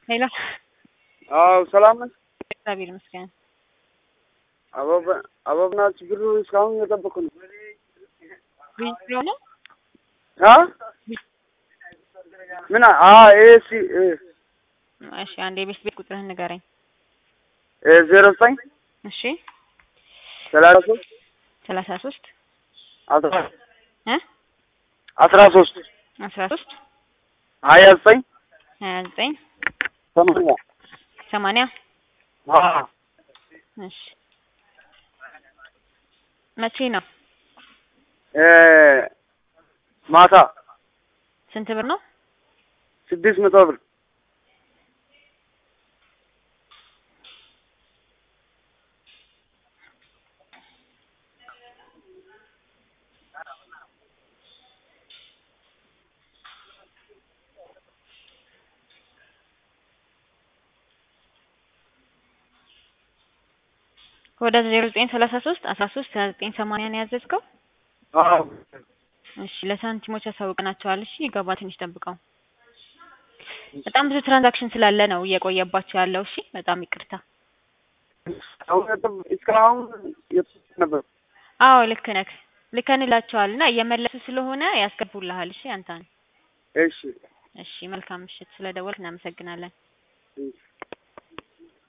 ሄሎ ሰላም ነሽ? እግዚአብሔር ይመስገን። አበብና ችግሩ እስካሁን እየጠበኩ ነው። ቪዲዮ ነው ምን ኤሲ እሺ፣ አንዴ ቤት ቁጥርህን ንገረኝ። 09 እሺ 33 33 13 13 29 29 80 80 እሺ መቼ ነው? ማታ ስንት ብር ነው? 600 ብር። ወደ 0933 13 2980 ነው ያዘዝከው? እሺ ለሳንቲሞች አሳውቀናቸዋል። እሺ ይገባ፣ ትንሽ ጠብቀው። በጣም ብዙ ትራንዛክሽን ስላለ ነው እየቆየባቸው ያለው። እሺ በጣም ይቅርታ። እስካሁን ነበር። አዎ ልክ ነህ። ልከንላቸዋልና እየመለሱ ስለሆነ ያስገቡልሃል። እሺ አንተ። እሺ እሺ መልካም ምሽት። ስለደወልክ እናመሰግናለን።